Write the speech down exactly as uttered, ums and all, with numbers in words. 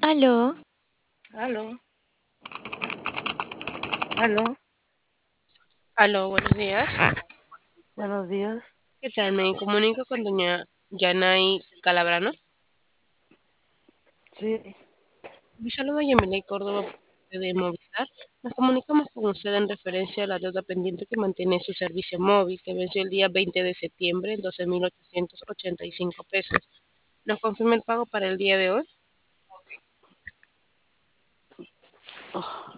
Aló, Aló, aló, Aló, buenos días. buenos días. ¿Qué tal? Me comunico con doña Yanay Calabrano. Sí, Mi saludo a Yamilay Córdoba por parte de Movistar. Nos comunicamos con usted en referencia a la deuda pendiente que mantiene su servicio móvil, que venció el día veinte de septiembre en doce mil ochocientos ochenta y cinco pesos. ¿Nos confirma el pago para el día de hoy?